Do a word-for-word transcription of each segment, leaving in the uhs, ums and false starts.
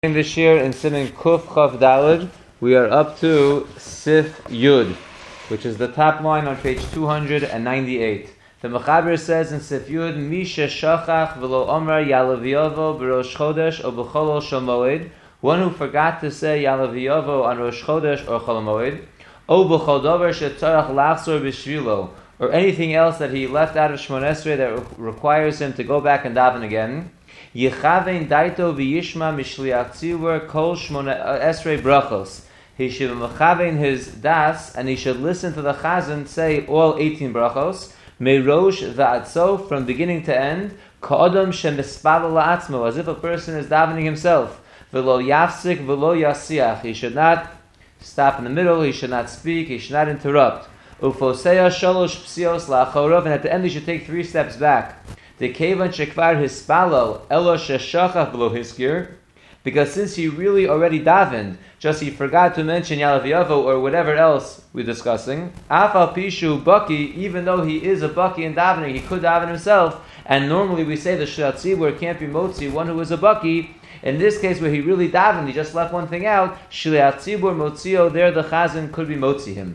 This year in Siman Kuf Chav Daled, we are up to Sif Yud, which is the top line on page two hundred ninety-eight. The Mechaber says in Sif Yud, Misha Shachach v'lo Omar Yalaviyovo b'Rosh Chodesh or b'Cholol Shel Moed, one who forgot to say Yalaviyovo on Rosh Chodesh or Chol Moed, or b'Chol Dover shetzarach lachzor b'shvilo, or anything else that he left out of Shmon Esrei that requires him to go back and daven again. Yechavein daito v'yishma mishliach tzibur kol shmona esrei brachos. He should mechavein his das, and he should listen to the chazan say all eighteen brachos. Meirosh v'atzof, from beginning to end. Ka'odam shemispala la'atzmo, as if a person is davening himself. V'lo yafsik v'lo yasiach. He should not stop in the middle. He should not speak. He should not interrupt. Ufoseya shalosh psios la'achorov, and at the end he should take three steps back. The kevan shekvar hispalo elo sheshachach v'lo hiskir, because since he really already davened, just he forgot to mention Yalaviavo or whatever else we're discussing. Afal pishu baki, even though he is a baki in davening, he could daven himself. And normally we say the shliach tzibur can't be motzi, one who is a baki. In this case, where he really davened, he just left one thing out. Shliach tzibur motzio, there the chazan could be motzi him.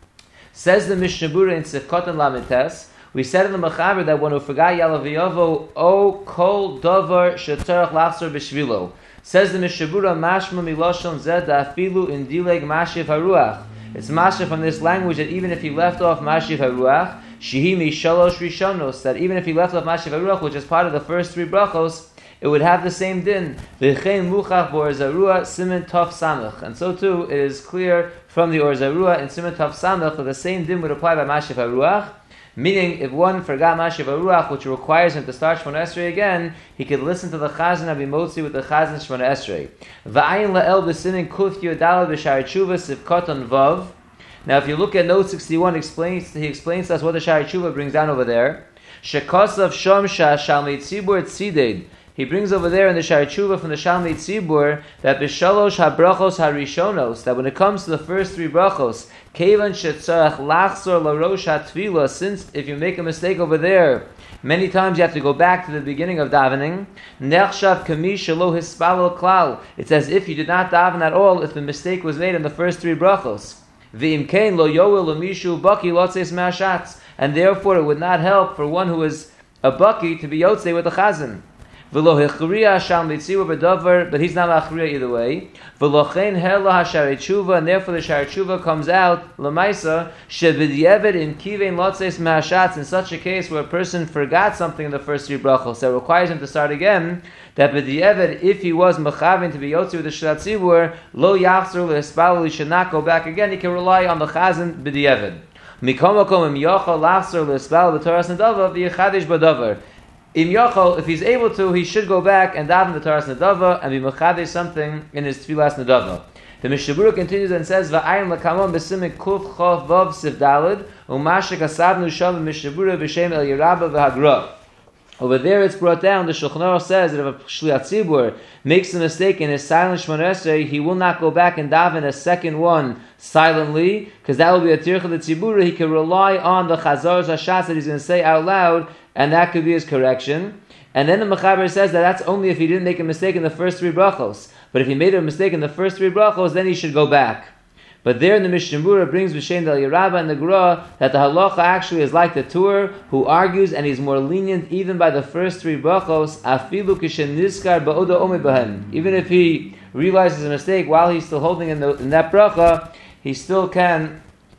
Says the Mishnah Berurah in Sifkotan Lamites. We said in the Mechaber that one who forgot Yalaviyovo, O kol dover shetzarach lachzor b'shvilo. Says the Mishnah Berurah, mashma miloshon zed afilu in dileg mashiv haruach. It's mashiv from this language that even if he left off mashiv haruach, shihi mishalosh rishonos, that even if he left off mashiv haruach, which is part of the first three brachos, it would have the same din. V'chein muchach b'Or Siman Tov Samach. And so too, it is clear from the Or Zarua in Siman Tov Samach that the same din would apply by mashiv haruach. Meaning, if one forgot Mashiv HaRuach, which requires him to start Shmon Esrei again, he could listen to the Chazan Abimotzi with the Chazan Shmon Esrei. V'ayin la'el b'simin kuf yodal b'shar tshuva sivkoton vav. Now, if you look at note sixty-one, explains he explains to us what the Shar Tshuva brings down over there. Shekosav shom sha shalmei tzibur tzided. He brings over there in the Shar Tshuva from the Shalmei Tzibur that b'shalosh habrachos harishonos, that when it comes to the first three brachos, kevan shetzarach lachzor larosh hatvila, since if you make a mistake over there, many times you have to go back to the beginning of davening. Nechshav kami shelo hispalel klal. It's as if you did not daven at all if the mistake was made in the first three brachos. V'im kein lo yoel lo mishu baki lotzes ma'ashatz, and therefore it would not help for one who is a baki to be yotzei with the chazan. V'lo hechriya shalmei tzibur b'davar, but he's not achriya either way. V'lo chen hela hashar tshuva, and therefore the shar tshuva comes out lemaisa shebidyevet in kivein lotzes ma'ashatz. In such a case where a person forgot something in the first three brachos that requires him to start again, that bidyevet, if he was mechavin to be yotzi with the shliach tzibur, lo yachzor lehispalel, he should not go back again. He can rely on the chazan bidyevet. Mikom makom im yochal lachzor lehispalel b'toras nedava v'yechadish b'davar. Im Yochel, if he's able to, he should go back and daven the Taras Nedava and be mechadesh something in his Tfilas Nedava. The Mishnah Berurah continues and says, "Va'ayim lakamon b'simin kuf chof vav siv daled u'mashik asavnu sham Mishnah Berurah b'shem El Yerabah v'Hagra." Over there, it's brought down. The Shulchan Aruch says that if a shliach tzibur makes a mistake in his silent Shmon Esrei, he will not go back and daven a second one silently, because that will be a tircha the tzibur. He can rely on the chazar zashatz that he's going to say out loud, and that could be his correction. And then the Mechaber says that that's only if he didn't make a mistake in the first three brachos. But if he made a mistake in the first three brachos, then he should go back. But there in the Mishnah Berurah brings B'Shem Del Yerabah and the Gra that the halacha actually is like the Tur, who argues and he's more lenient even by the first three brachos, afilu kishen nizkar ba'oda omed bahem. Even if he realizes a mistake while he's still holding in, the, in that bracha, he still can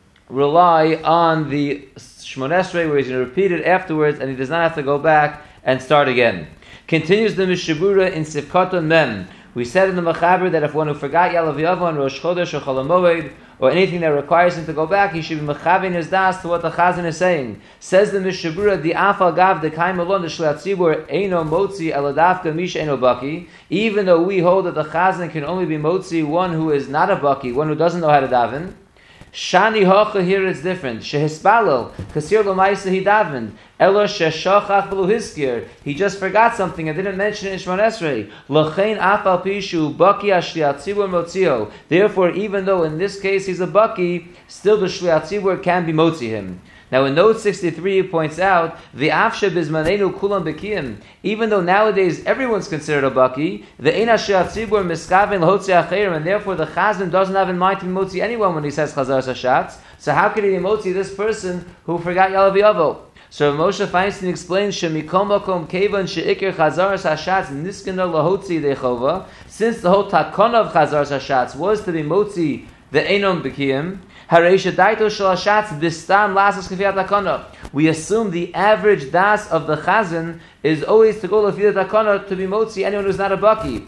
rely on the Shmon Esrei where he's going to repeat it afterwards and he does not have to go back and start again. Continues the Mishnah Berurah in Sifkoton Mem. We said in the Mechaber that if one who forgot Yalaviyovo on Rosh Chodesh or Chol Moed, or anything that requires him to go back, he should be mechavin his das to what the Chazan is saying. Says the Mishnah Berurah, the afal gav the kaim alon the shliach tzibur eino motzi eladavka mish eino baki. Even though we hold that the Chazan can only be motzi one who is not a baki, one who doesn't know how to daven. Shani hocha, here it's different. Shehispalel, kasir l'maisa he davened. Elo sheshachach v'lo hiskir. He just forgot something and didn't mention it in Shmon Esrei. L'chein afal pishu baki ashliach tzibur motzio. Therefore, even though in this case he's a baki, still the shliach tzibur can be motzi him. Now in note sixty-three, he points out, the afshe bizmanenu kulam bekiyim. Even though nowadays everyone's considered a baki, the eina she'atzibur miskaven l'hotzi acherim, and therefore the chazan doesn't have in mind to motzi anyone when he says chazar hashatz. So how could he motzi this person who forgot Yalav Yavo? So Moshe Feinstein explains, Shemikom makom kevan she'ikir chazar hashatz niskana l'hotzi dechova. Since the whole takon of chazar hashatz was to be motzi the enom bekiyim, we assume the average das of the chazan is always to go lefil takana to be motzi anyone who's not a baki.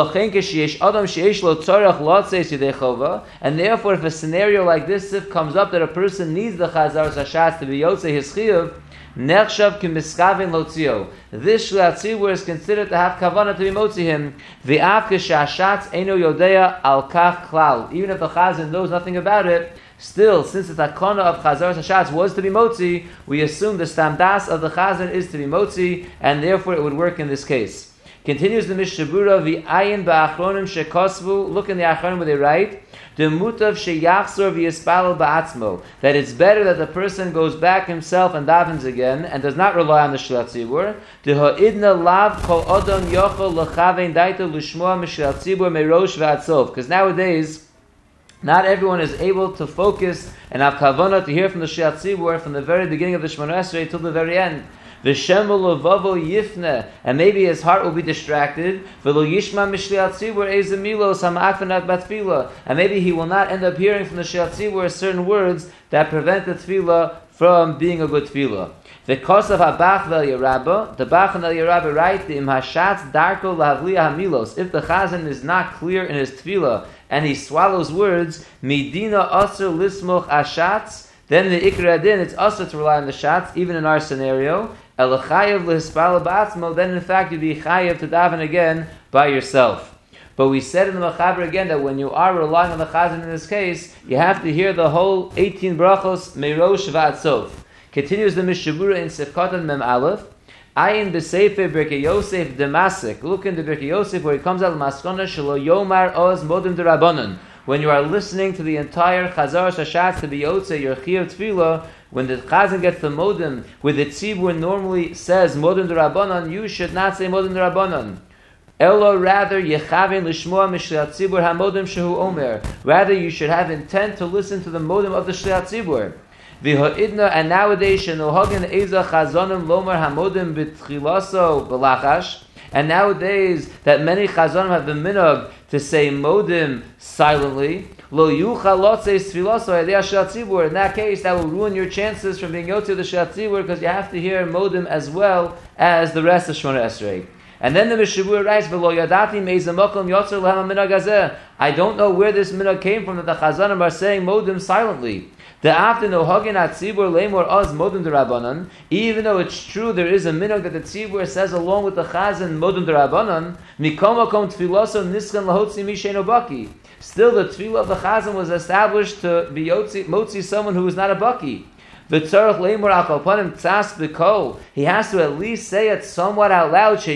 And therefore, if a scenario like this if comes up that a person needs the chazar hashatz to be yotzei his chiyuv, nechshav kimiskavin lotzio. This shliatzibur is considered to have kavanah to be motzi him. V'af k'shashatz eno yodea al kach klal. Even if the chazan knows nothing about it, still, since the takana of chazar hashatz was to be motzi, we assume the stamdas of the chazan is to be motzi, and therefore it would work in this case. Continues the Mishabura, v'ayin ba'achronim shekosvu. Look in the achronim where they write, Demutav sheyachzor v'yispalel ba'atzmo. That it's better that the person goes back himself and davens again and does not rely on the shliat tzibur. Dehoidna lav kol odom yochol lechavein daito l'shmoa mishliat tzibur merosh v'atzof. Because nowadays, not everyone is able to focus and have kavanah to hear from the shliat tzibur from the very beginning of the Shemona Esrei till the very end. V'shemul levavo yifne, and maybe his heart will be distracted. V'lo yishma mishliat tzibur ezemilos hama'akvanat batfila, and maybe he will not end up hearing from the shliat tzibur certain words that prevent the tefillah from being a good tefillah. The kosav habach v'el the bach and el yarabba write the im hashatz darko lahavliya hamilos. If the chazan is not clear in his tefillah and he swallows words, midina aser lismoch ashatz, then the ikra din it's also to rely on the shatz, even in our scenario. Then in fact you'd be chayav to daven again by yourself. But we said in the Mechaber again that when you are relying on the chazan in this case, you have to hear the whole eighteen brachos merosh v'atzof. Continues the Mishabura in Sefkatan Mem Aleph. Ayin b'sefer Birkei Yosef Damasik. Look in the Birkei Yosef where he comes out of Maskona Shelo Yomar Oz Modim D'Rabbanan. When you are listening to the entire Chazar Hashatz to be Yotzei your Chiyuv Tefillah, when the Chazan gets the Modim, where the Tzibur normally says Modim D'Rabbanan, you should not say Modim D'Rabbanan. Elo, rather, Yechavin Lishmoa Mishliat Tzibur HaModim Shehu Omer. Rather, you should have intent to listen to the Modim of the Shliat Tzibur. V'ho'idna, and nowadays, Shenohagin Eza Chazonim Lomar HaModim B'tchilaso B'lachash. And nowadays, that many Chazonim have the minhag to say Modim silently. Lo yuchal lotzei sfilaso edei shliat tzibur. In that case, that will ruin your chances from being yotzei the shliat tzibur because you have to hear Modim as well as the rest of Shemona Esrei. And then the Mishabura writes, "V'lo yadati meizeh makom yotzer lahem minhag hazeh." I don't know where this minhag came from that the Chazanim are saying Modim silently. The after no hagin at tzibur lemor oz Modim d'Rabbanan. Even though it's true there is a minhag that the tzibur says along with the Chazan Modim d'Rabbanan. Mikom makom tfiloso niskan lahotzi misheino baki. Still, the tefillah of the Chazan was established to be yotzi, motzi someone who is not a baki. He has to at least say it somewhat out loud. It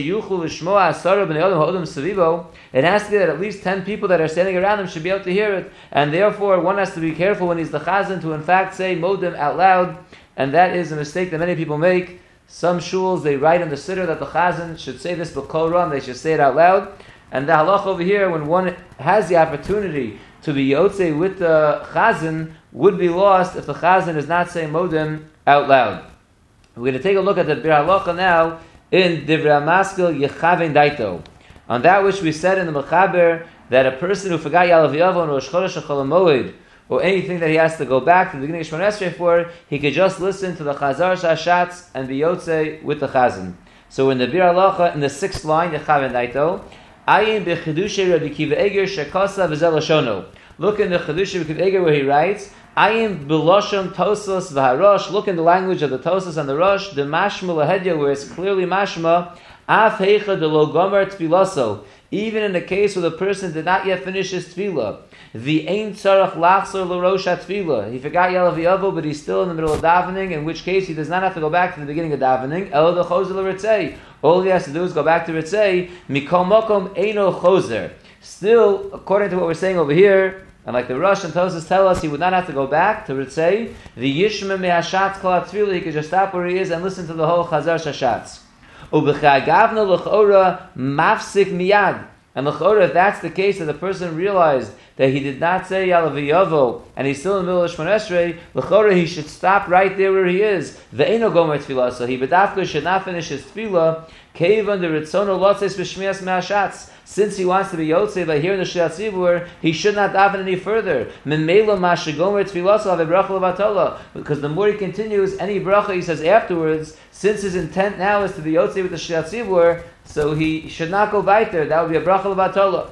has to be that at least ten people that are standing around him should be able to hear it. And therefore, one has to be careful when he's the chazan to in fact say modim out loud. And that is a mistake that many people make. Some shuls, they write in the siddur that the chazan should say this b'kol ram, they should say it out loud. And the halach over here, when one has the opportunity to be yotzei with the chazan, would be lost if the chazan is not saying modim out loud. We're going to take a look at the Bir Halacha now in Divrei HaMaskil Yechavein Daito. On that which we said in the Mechaber, that a person who forgot Yalav Yavo and Rosh Chodesh or Chol HaMoed, or anything that he has to go back to the beginning of Shemona Esrei for, he could just listen to the Chazar Hashatz and be yotzei with the chazan. So in the Bir Halacha, in the sixth line, Yechavein Daito, Ayin b'chidushay Rabbi Kiva Eger shekasa v'zel lashono. Look in the Chidushay Rabbi Kiva Eger where he writes, Ayin b'loshon Tosos v'harosh. Look in the language of the Tosos and the Rosh, the mashma lahedya where it's clearly mashma, af heicha de lo gomer tfilaso. Even in the case where the person did not yet finish his tefillah, the ein tzarach lachzor l'rosh tefillah. He forgot Yalav Yavo, but he's still in the middle of davening. In which case, he does not have to go back to the beginning of davening. El de chozer l'ritzei. All he has to do is go back to ritzei. Mikol makom eino chozer. Still, according to what we're saying over here, And like the Rosh and Tosas tell us, he would not have to go back to Ritzei. The Yishma me'ashatz kol ha-tefillah, he could just stop where he is and listen to the whole Chazar Shashatz. U'b'chagavna l'ch'ora mafsik miyad. And l'ch'ora, if that's the case, that the person realized that he did not say Yalav Yavo, and he's still in the middle of Shemon Esrei, l'ch'ora, he should stop right there where he is. Ve'eno gomer tefillah, so he b'dafka should not finish his tefillah, keivan de ritzono lotzes b'shmias me'ashatz. Since he wants to be Yotzei by hearing the Shliat Tzibur, he should not daven any further. Memela mashagomer tefillah bracha levatala. Because the more he continues, any bracha he says afterwards, since his intent now is to be Yotzei with the Shliat Tzibur, so he should not go weiter. That would be a bracha levatala.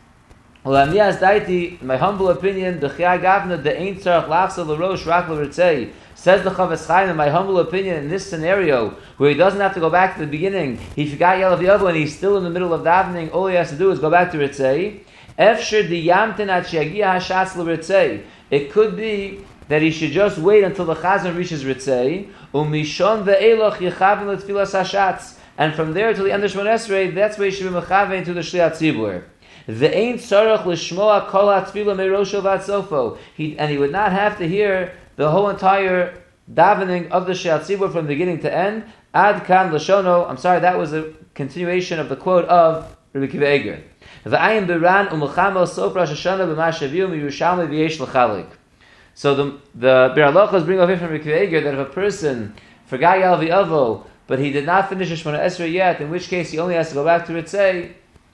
In my humble opinion, the Chiyah Gavna the Ein Tzarach Lachsa L'Rosh Rak L'Ritzei. Says the Chavetz Chaim, in my humble opinion, in this scenario, where he doesn't have to go back to the beginning, he forgot Yalav Yavo and he's still in the middle of davening, all he has to do is go back to Ritzei. Efshir diyamten at sheyagia hashatz l'Ritzei. It could be that he should just wait until the Chazan reaches Ritzei, umishon ve'eloch yechavin l'tfilas hashatz. And from there till the end of Shemon Esrei, that's where he should be mechavein to the Shliat Tzibur. Ve'ein tzarach l'shmoa kol ha'tfilah me'rosho v'ad sofo. He and he would not have to hear the whole entire davening of the Shliat Tzibur from beginning to end. Ad kan l'shono. I'm sorry, that was a continuation of the quote of Rabbi Akiva Eiger. V'ayim biran u'mechamo sof Rosh Hashanah b'mashaviu miYerushalmi v'yesh l'chalik. So the the Bir Halachos bring over from Rabbi Akiva Eiger that if a person forgot Yalav Yavo, but he did not finish Shemona Esrei yet, in which case he only has to go back to Ritzei.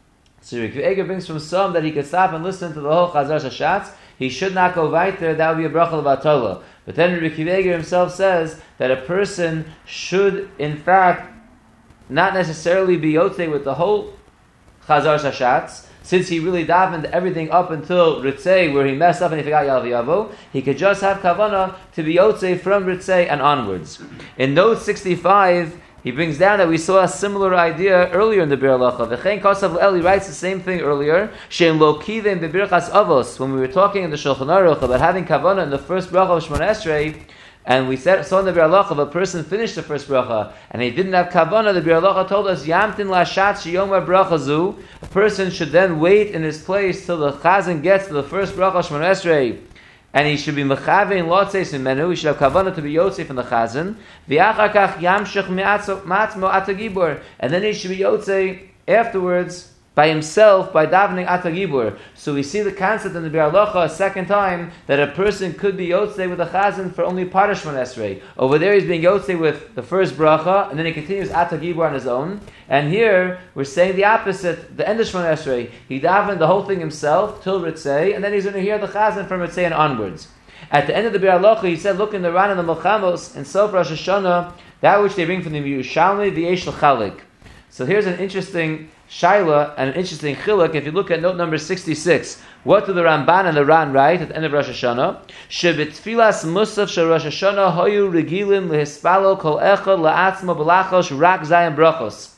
So Rabbi Akiva Eiger brings from some that he could stop and listen to the whole Chazar Shashatz. He should not go weiter. That would be a bracha levatala. But then Rabbi Akiva Eiger himself says that a person should, in fact, not necessarily be yotzei with the whole Chazar Shashatz, since he really davened everything up until Ritzei, where he messed up and he forgot Yalav Yavo. He could just have kavanah to be yotzei from Ritzei and onwards. In note sixty-five, he brings down that we saw a similar idea earlier in the Bir Halacha. V'chein Kosav L'El, he writes the same thing earlier. She'en lo kivim b'birchas avos. When we were talking in the Shulchan Aruch about having kavanah in the first bracha of Shemona Esrei, and we said, saw in the Bir Halacha, if a person finished the first bracha and he didn't have kavanah, the Bir Halacha told us, Yamtin lashat sheyomar bracha zu. A person should then wait in his place till the chazan gets to the first bracha of Shemona Esrei, and he should be mechavein lotzeis imenu. He should have kavanah to be yotzei from the chazan. V'achar kach yamshech matmo atagibur, and then he should be yotzei afterwards by himself by davening atagibur. So we see the concept in the Bir Halacha a second time that a person could be yotzei with the chazan for only part of Shemona Esrei. Over there he's being yotzei with the first bracha, and then he continues atagibur on his own. And here we're saying the opposite. The end of Shemona Esrei, he davened the whole thing himself till Ritzei, and then he's going to hear the chazan from Ritzei and onwards. At the end of the Bir Halacha, he said, look in the Ran and the Melchamos and Sof Rosh Hashanah, that which they bring from the Yerushalmi v'yesh l'chalik. So here's an interesting shaila and an interesting chiluk. If you look at note number sixty-six, what do the Ramban and the Ran write at the end of Rosh Hashanah? Shebitfilas musaf shel Rosh Hashanah hoyu regilin lehispalo kol echad la'atzmo b'lachos rak zayin brachos.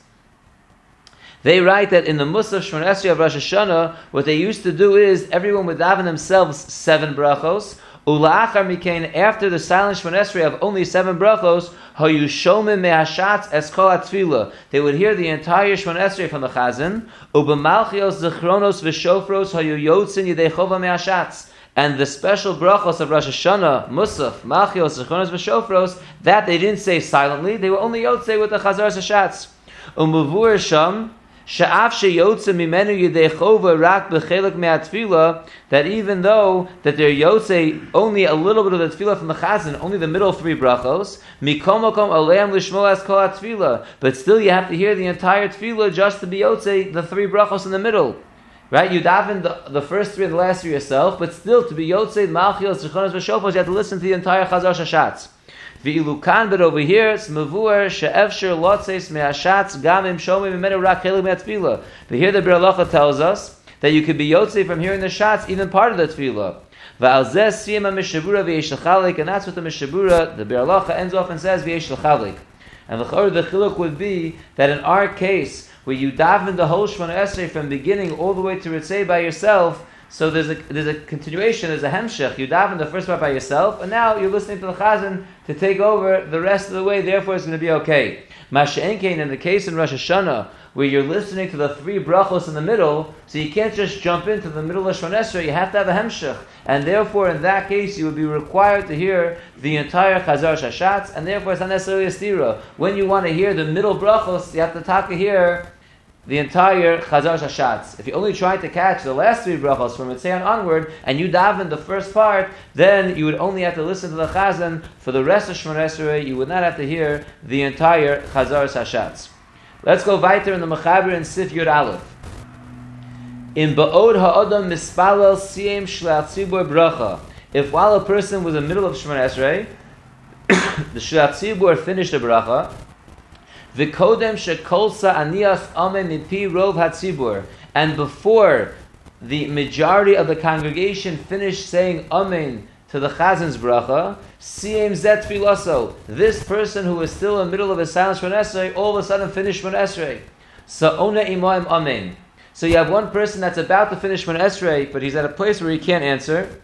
They write that in the Musaf Shemona Esrei of Rosh Hashanah, what they used to do is everyone would daven themselves seven brachos. Ula'achar mikein, after the silent Shemona Esrei of only seven brachos, hayu shomim me'ashatz es kol atfilah. They would hear the entire Shemona Esrei from the chazan. U'b'malchios zechronos v'shofros hayu yotzin yidei chova me'ashatz. And the special brachos of Rosh Hashanah, Musaf, Malchios, Zechronos v'shofros, that they didn't say silently. They were only yotzei with the Chazar Shashatz. Umuvur sham. Sha'af sheyotze mimenu yidei chova rak b'chelik me'atfila, that even though that they're yotze only a little bit of the tefillah from the chazan, only the middle three brachos, mikom makom aleim lishmo as kol atfila, but still you have to hear the entire tefillah just to be yotze the three brachos in the middle. Right? You daven the, the first three and the last three yourself, but still to be yotzei malchios, zechonos, v'shofos, you have to listen to the entire chazar shashatz. V'ilukan, but over here it's mevuar she'efsher lotzeis me'ashatz gamim shomim imenu rak chelik me'atfila. But here the Bir Halacha tells us that you could be yotzei from hearing the shatz, even part of the tefillah. V'al zeh siyama mishabura v'yesh l'chalik, and that's what the mishabura, the Bir Halacha ends off and says v'yesh l'chalik. And the chor, the chiluk would be that in our case, where you daven the whole Shemona Esrei from beginning all the way to Ritzei by yourself, so there's a there's a continuation, there's a hemshech. You daven the first part by yourself, and now you're listening to the chazan to take over the rest of the way. Therefore, it's going to be okay. Masha'enkein, in the case in Rosh Hashanah, where you're listening to the three brachos in the middle, so you can't just jump into the middle of Shemona Esrei, you have to have a hemshech. And therefore, in that case, you would be required to hear the entire Chazar Shashatz, and therefore it's not necessarily a stira. When you want to hear the middle brachos, you have to taka hear the entire Chazar Shashatz. If you only try to catch the last three brachos from Mitzayan onward, and you daven the first part, then you would only have to listen to the Chazan. For the rest of Shemona Esrei, you would not have to hear the entire Chazar Shashatz. Let's go weiter in the Mechaber in Sif Yud Aleph. In Ba'od Ha'odam Mispalel Siyem Shlach Tzibur Bracha. If while a person was in the middle of Shemona Esrei, the Shlach Tzibur finished the bracha, V'kodem Shekol Sa'anias Amen Mipi Rov HaTzibur, and before the majority of the congregation finished saying Amen to the Chazan's bracha, Siyem Zet Filaso, this person who was still in the middle of his silent Shemona Esrei, all of a sudden finished Shemona Esrei. Sa'ona Imaim Amen. So you have one person that's about to finish Shemona Esrei, but he's at a place where he can't answer.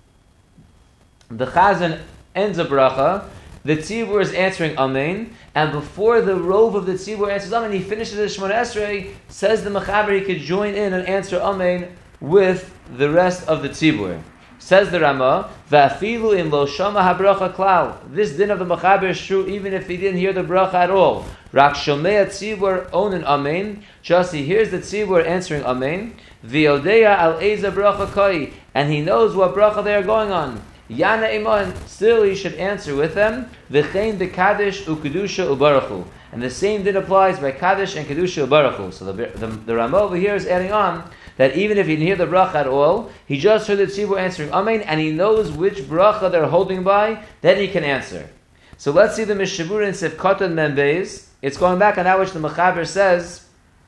The Chazan ends a bracha, the Tzibur is answering Amen, and before the rove of the Tzibur answers Amen, he finishes his Shemona Esrei, says the Mechaber he could join in and answer Amen with the rest of the Tzibur. Says the Rama, Va'afilu im lo shama habracha klal. This din of the Mechaber is true even if he didn't hear the bracha at all. Rak shomei tzibur onen amen. Just he hears the tzibur answering amen. V'yodeya al eza bracha koi, and he knows what bracha they are going on. Yana iman. Still he should answer with them. V'chein b'kadosh u'kedusha u'baruchu. And the same din applies by Kaddish and Kedusha Baruch. So the, the, the Rama over here is adding on that even if he didn't hear the bracha at all, he just heard the tzibur answering Amen, and he knows which bracha they're holding by, then he can answer. So let's see the Mishabura in Sifkatan Membeis. It's going back on that which the Mechaber says,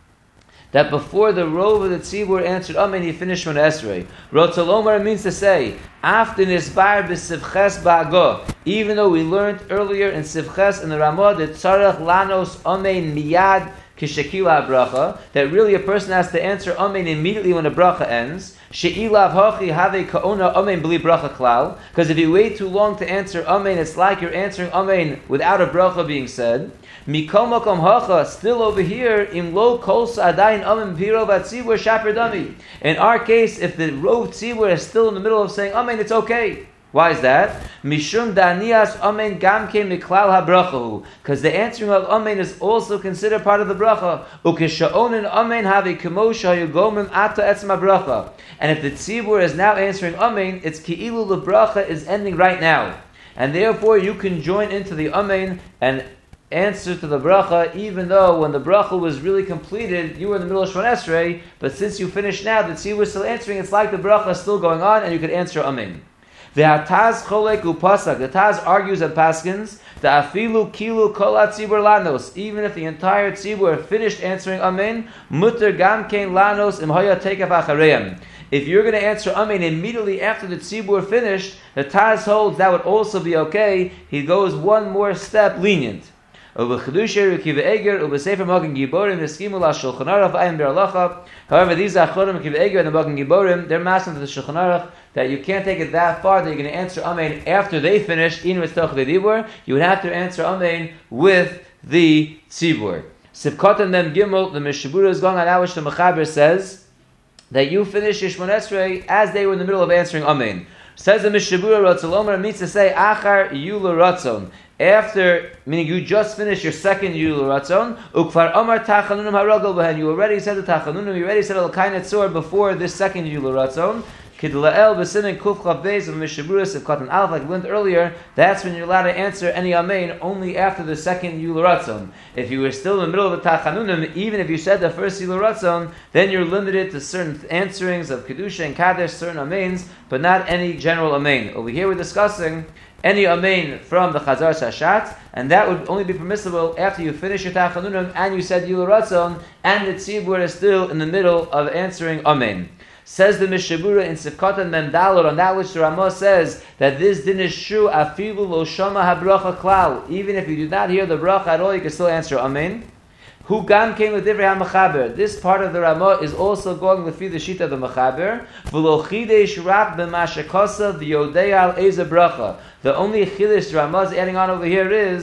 that before the rove of the tzibur answered Amen, he finished Shemona Esrei. Rotzalomar means to say, after Nisbar b'Sivches ba'ago, even though we learned earlier in Sivches in the Ramah that Tzarech Lanos Amen miyad kishakila bracha, that really a person has to answer Amen immediately when a bracha ends. She'ilav hachi have kaona Amen b'li bracha klal, because if you wait too long to answer Amen, it's like you're answering Amen without a bracha being said. Mikol makom hacha, still over here, im lo kol sa'adayin Amen piro v'tzibur shaper dami. In our case, if the rov tzibur is still in the middle of saying Amen, it's okay. Why is that? Mishum danias Amen gamke miklal habrachahu, because the answering of Amen is also considered part of the bracha. Ukesha'onin Amen have kemosha yugomim ata etzma bracha. And if the tzibur is now answering Amen, it's ki'ilu the bracha is ending right now, and therefore you can join into the Amen and answer to the bracha, even though when the bracha was really completed, you were in the middle of Shemona Esrei, but since you finished now, the tzibur is still answering, it's like the bracha is still going on, and you could answer Amen. The Hataz cholek upasak. The Taz argues at Paskins, the afilu kilu kol tzibur lanos. Even if the entire tzibur finished answering Amen, mutter gam kein lanos im haya tekef achareim. If you're going to answer Amen immediately after the tzibur finished, the Taz holds that would also be okay. He goes one more step lenient. However, these Achronim, Kiv Eger and the Magen Giborim, they're masking to the Shulchan Aruch that you can't take it that far that you're going to answer Amen after they finish in with Toch Dibur. You would have to answer Amen with the Tzibur. Sivkatan Mem Gimel, the Mishabura is going on out which the Mechaber says that you finish Shemona Esrei as they were in the middle of answering Amen. Says the Mishabura, Ratzal Omer means to say Achar Yula Ratzon. After, meaning you just finished your second Yul Ratzon, Ukvar Amar Tachanunim Haragal Behen. You already said the Tachanunim, you already said Al Kainet Tzor before this second Yul Ratzon. Kidlael B'Simin Kuf Chav Beis of Mishaburas of Katan Aleph, like we learned earlier, that's when you're allowed to answer any Amen only after the second Yul Ratzon. If you were still in the middle of the Tachanunim, even if you said the first Yul Ratzon, then you're limited to certain answerings of Kedusha and Kadesh, certain Amens, but not any general Amen. Over here we're discussing any Amen from the Chazar Shashat, and that would only be permissible after you finish your Tachanunim and you said Yul Ratzon, and the Tzibur is still in the middle of answering Amen. Says the Mishabura in Sivkatan Memdalot, on that which the Ramah says that this din is true, afilu lo shama habracha klal. Even if you do not hear the bracha at all, you can still answer Amen. Who gam came with divrei ha-mechaber. This part of the Ramah is also going with the shita of the Mechaber. V'lo chidesh rak b'mashakasa v'yodei al eza bracha. The only chidesh the Ramah is adding on over here is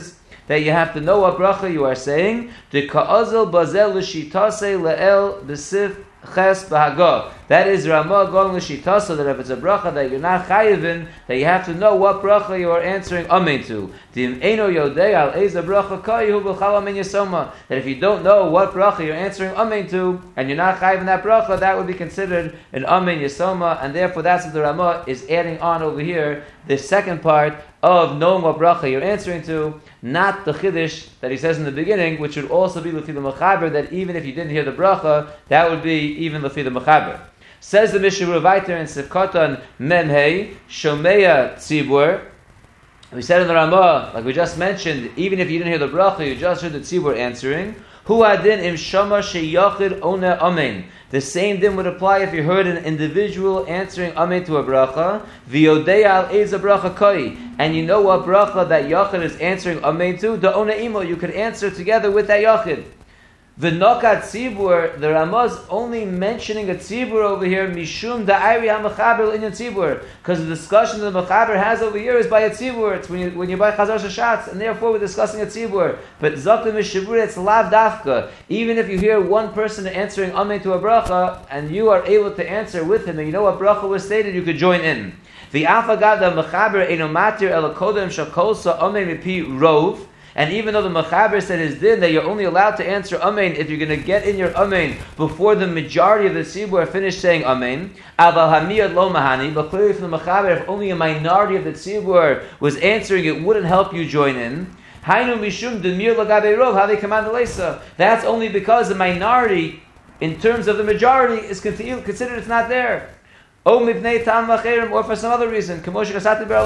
that you have to know what bracha you are saying. The ka'azel bazel l'shitase le'el b'sif ches b'hagah. That is Ramah going l'shitase, that if it's a bracha that you're not chayivin, that you have to know what bracha you are answering amen to. Dim eino yodei al eza bracha kayihu b'chal amen yasoma. That if you don't know what bracha you're answering amen to, and you're not chayivin that bracha, that would be considered an amen yasoma, and therefore that's what the Ramah is adding on over here, the second part of knowing what bracha you're answering to, not the chiddush that he says in the beginning, which would also be lefi the mechaber, that even if you didn't hear the bracha, that would be even lefi the mechaber. Says the Mishnah Berurah in Sifkatan Memhei Shomeya Tzibur. We said in the Ramah, like we just mentioned, even if you didn't hear the bracha, you just heard the tzibur answering. Hu adin im shama sheyachid ona amen. The same din would apply if you heard an individual answering amen to a bracha. V'yodei al eiz a bracha koi, and you know what bracha that yachid is answering amen to. The ona imo, you could answer together with that yachid. The nokat tzibur, the Ramah's only mentioning a tzibur over here, mishum da'ayri ha'mechaber l'inyan tzibur, because the discussion that the mechaber has over here is by a tzibur. It's when you when you buy chazar shashatz, and therefore we're discussing a tzibur. But zaktim mishavur, it's lav dafka. Even if you hear one person answering amen to a bracha, and you are able to answer with him, and you know what bracha was stated, you could join in. The afagad the mechaber eino matir el kodem shakolsa amen mipi rov. And even though the mechaber said his din that you're only allowed to answer amen if you're going to get in your amen before the majority of the tzibur finished saying amen, aval hamiyad lo mahani, but clearly from the mechaber, if only a minority of the tzibur was answering, it wouldn't help you join in. Hainu mishum demir lagabe rov, how they command the leisa. That's only because the minority, in terms of the majority, is considered it's not there. Or for some other reason, but in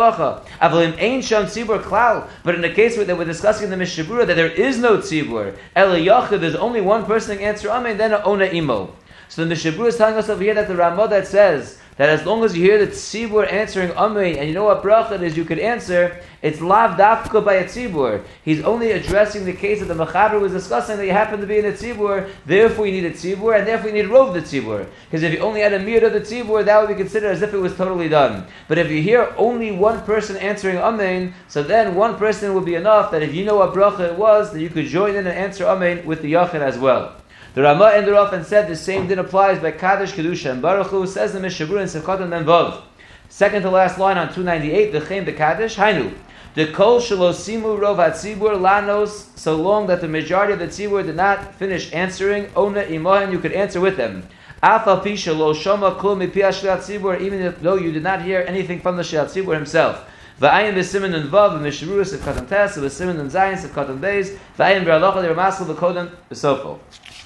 the case where we're discussing the Mishnah Berurah that there is no tzibur, there's only one person to answer amen, then ona imo. So the Mishnah Berurah is telling us over here that the Ramah that says that as long as you hear the tzibur answering amen and you know what bracha it is you could answer, it's lav dafka by a tzibur. He's only addressing the case that the mechaber was discussing, that you happen to be in a tzibur, therefore you need a tzibur, and therefore you need rov the tzibur. Because if you only had a mir of the tzibur, that would be considered as if it was totally done. But if you hear only one person answering amen, so then one person would be enough that if you know what bracha it was, that you could join in and answer amen with the yachid as well. The Ramah ended off and said the same din applies by Kaddish, Kedusha, and Baruch Hu. Says the Mishnah Berurah in Sefkatan Menvav. Second to last line on two ninety-eight, the Chaim, the Kaddish, Hainu. The Kol Shalosimu Rov HaTzibur Lanos, so long that the majority of the Tzibur did not finish answering, Ona Imahan, you could answer with them. Afal Pi Shalo Shoma Kol Mipi HaShliat Tzibur, even if though you did not hear anything from the Shliat Tzibur himself. V'ayin b'simen and vav b'Mishnah Berurah Sefkatan Tes, b'simen and Zayin Sefkatan Beis, v'ayin b'Halacha l'Ramasel v'Kodem b'Sofo.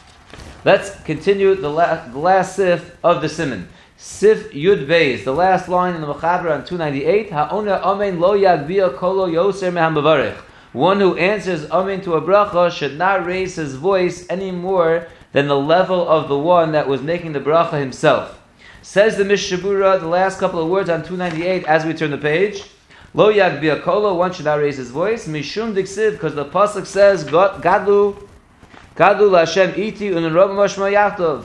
Let's continue the, la- the last sif of the simon. Sif Yud Beis, the last line in the Mechaber on two ninety-eight. Ha'ona amen lo yagbia kolo yoser me'hamavarech. One who answers amen to a bracha should not raise his voice any more than the level of the one that was making the bracha himself. Says the Mishnah Berurah, the last couple of words on two ninety-eight as we turn the page. Lo yagbia kolo, one should not raise his voice. Mishum diksiv, because the pasuk says, Gadlu Kadu Hashem iti un'Rav Moshe Yachtov.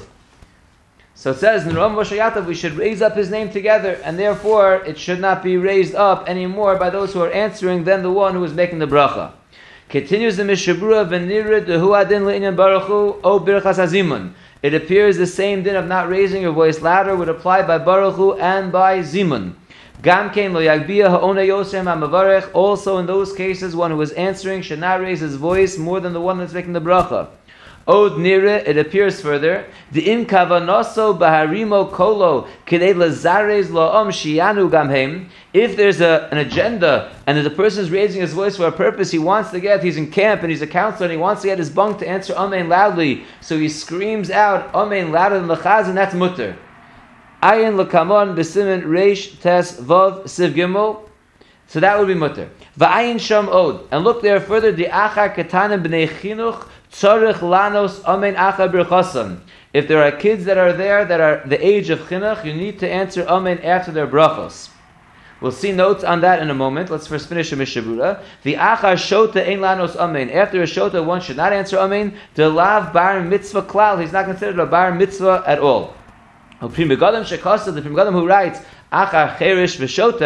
So it says in Rav Moshe Yachtov we should raise up his name together, and therefore it should not be raised up anymore by those who are answering than the one who is making the bracha. Continues the Mishnah Berurah v'nira dehu adin le'inyan baruch hu o birchas hazimun. It appears the same din of not raising your voice louder would apply by baruch hu and by zimun. Gam kein lo yagbia ha'ona yosem ha'mavarech. Also in those cases, one who is answering should not raise his voice more than the one that's making the bracha. Od nire, it appears further, the im kavanoso baharimo kolo kidei lazares lo'om shianu gamhem. If there's a, an agenda and the person is raising his voice for a purpose, he wants to get, he's in camp and he's a counselor and he wants to get his bunk to answer amen loudly, so he screams out amen louder than the chazan, that's mutter. Ayin l'kamon b'simen reish tes vav siv gimel. So that would be mutter. Va'ayin sham od. And look there further, the achar ketanim b'nei chinuch tzarich lanos amen achar birchasan. If there are kids that are there that are the age of chinuch, you need to answer amen after their brachos. We'll see notes on that in a moment. Let's first finish the Mishnah Berurah. The achar shota ein lanos amen. After a shota, one should not answer amen. The lav bar mitzvah klal. He's not considered a bar mitzvah at all. The Pri Megadim shekasa, the Pri Megadim who writes achar cherish v'shota,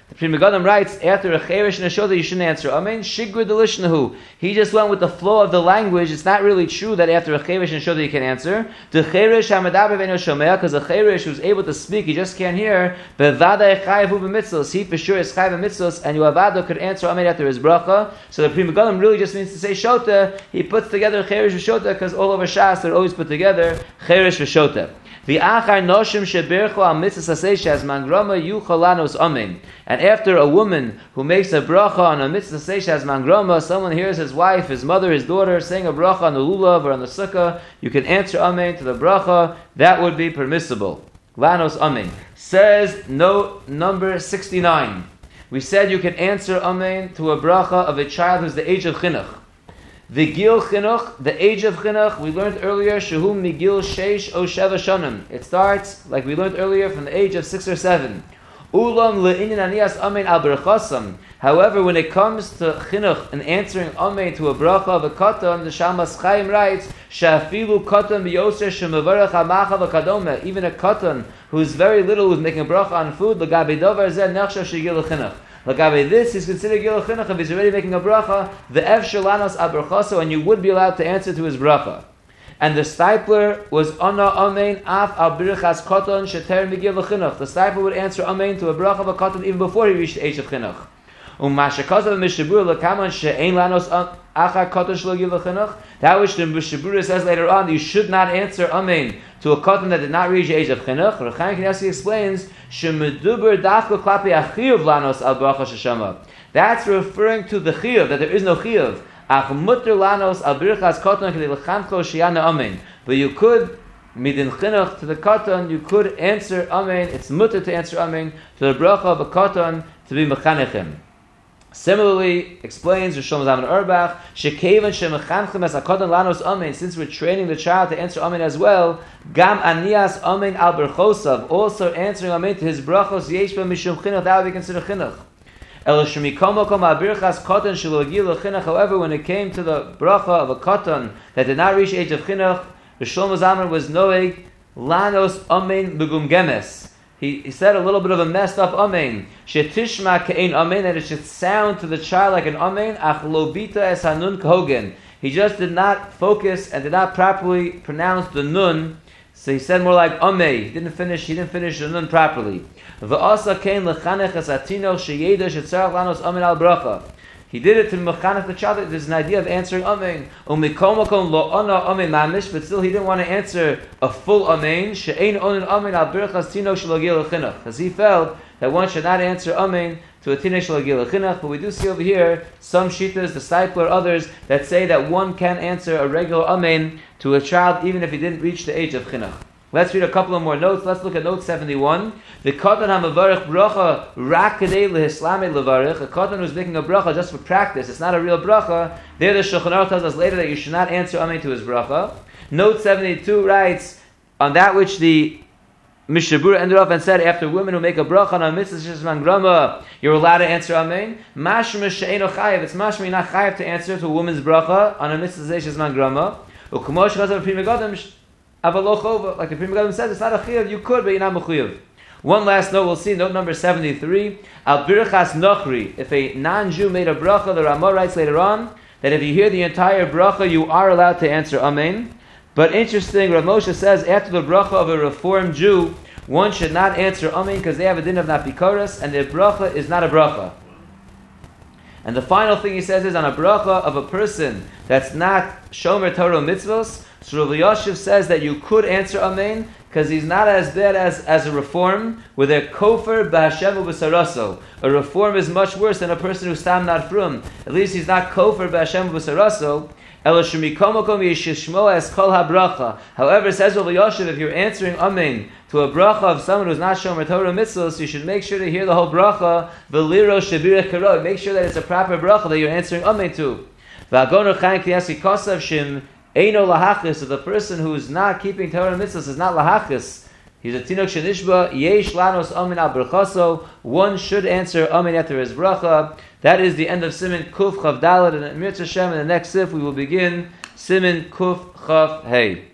The Pri Megadim writes, after a cheresh neshoda, you shouldn't answer amen. Shigru delishnahu. He just went with the flow of the language. It's not really true that after a cheresh neshoda you can answer. The cheresh hamadaber ve'eno shomea, because a cheresh who's able to speak, he just can't hear. Bevada chayavu b'mitzvos. He for sure is chayav b'mitzvos, and Yoavado could answer amen after his bracha. So the Pri Megadim really just means to say shota. He puts together cheresh v'shota because all over Shas they're always put together cheresh v'shota. The achar noshim shebirchu al mitzvah saseh shazman groma yuchalanos amen. And after a woman who makes a bracha on a mitzvah saseh shazman groma, someone hears his wife, his mother, his daughter saying a bracha on the lulav or on the sukkah, you can answer amen to the bracha. That would be permissible. Lanos amen. Says note number sixty-nine. We said you can answer amen to a bracha of a child who's the age of chinuch. The gil chinuch, the age of chinuch, we learned earlier, shehu migil sheish o sheva shanim. It starts, like we learned earlier, from the age of six or seven. Ulam le'inyan aniyas amen al berachasam. However, when it comes to chinuch and answering amen to a bracha of a katan, the Shamas Chaim writes, shafilu katan biyoser shemavarach hamacha v'kadome. Even a katan who's very little, who's making a bracha on food, l'gabe dovar zeh nechshav shegil chinuch. Lagabe this is considered gil chinuch if he's already making a bracha, the ev shalanos abrachaso, and you would be allowed to answer to his bracha. And the stipler was ana amen af al birchas katan sheter migil chinuch. The stipler would answer amen to a bracha of a katan even before he reached the age of chinuch. Umashakazav mishabur lekaman she'ein lanos achar katan shlo gil chinuch. That which the mishabur says later on, you should not answer amen to a katan that did not reach the age of chinuch. Rechaim Knesset explains shemeduber dafka klapi achiyuv lanos al bracha sheshama. That's referring to the chiyuv, that there is no chiyuv. Ach mutter lanos al birchas katan kedei lechanko sheyana amen. But you could midin chinuch to the katan, you could answer amen. It's mutter to answer amen to the bracha of a katan to be mechanechim. Similarly, explains Rosh Zalman Auerbach, shekevan shemechanchim es hakodan lanos amen. Since we're training the child to answer amen as well, gam anias amen al berchosav, also answering amen to his brachos yesh ba mishum chinuch, that would be considered chinuch. El shemikom makom al birchas katan shelo gil chinuch. However, when it came to the bracha of a katan that did not reach the age of chinuch, Rosh Zalman was noeg lanos amen begum gemes. He, he said a little bit of a messed up amen. Shetishma ke'ein amen, that it should sound to the child like an amen. Ach lobita es hanun k'hogen. He just did not focus and did not properly pronounce the nun. So he said more like ameh. He didn't finish. He didn't finish the nun properly. V'asa kein lechanech es atinoch sheyeda shetzarach lanos amen al bracha. He did it to mechanech the child. There's an idea of answering amen. Umikom makom lo ana amen mamish, but still he didn't want to answer a full amen. She'ein onin amen al birchas tino shelo gil chinuch, because he felt that one should not answer amen to a tino shelo gil chinuch. But we do see over here some shitas, the disciple, others that say that one can answer a regular amen to a child even if he didn't reach the age of chinuch. Let's read a couple of more notes. Let's look at note seventy-one. The katan hamavarich bracha rak kedei lehislame levarich. A katan who's making a bracha just for practice. It's not a real bracha. There the Shulchan Aruch tells us later that you should not answer amen to his bracha. Note seventy-two writes, on that which the Mishabura ended off and said, after women who make a bracha on a mitzvah sheshman grama, you're allowed to answer amen. Mashma she'eno chayev. It's mashma you're not chayev to answer to a woman's bracha on a mitzvah sheshman grama. U'kumosh chazav Pri Megadim Avalochova, like the Pri Megadim says, it's not a chiyuv. You could, but you're not mechuyev. One last note we'll see, note number seventy-three. Al birchas nochri. If a non-Jew made a bracha, the Ramah writes later on that if you hear the entire bracha, you are allowed to answer amen. But interesting, Rav Moshe says after the bracha of a reformed Jew, one should not answer amen because they have a din of nafikoros, and their bracha is not a bracha. And the final thing he says is on a bracha of a person that's not shomer Torah mitzvos. So Rav Yashiv says that you could answer amen because he's not as bad as, as a reform with a kofar b'Hashem u'b'saraso. A reform is much worse than a person who's tam not frum. At least he's not kofar b'Hashem u'b'saraso. However, says Rav Yashiv, if you're answering amen to a bracha of someone who's not shomer Torah mitzvos, you should make sure to hear the whole bracha. V'liro shabira karo. Make sure that it's a proper bracha that you're answering amen to. V'agon Rechaim Knesset kosav shim. Eino lahachis, so the person who is not keeping Torah mitzvahs is not lahachis. He's a tinok shenishba, yesh lanos amen al berchaso. One should answer amen after his bracha. That is the end of Siman Kuf Chav Daled, and at Mirz Hashem in the next sif we will begin Siman Kuf Chav Hey.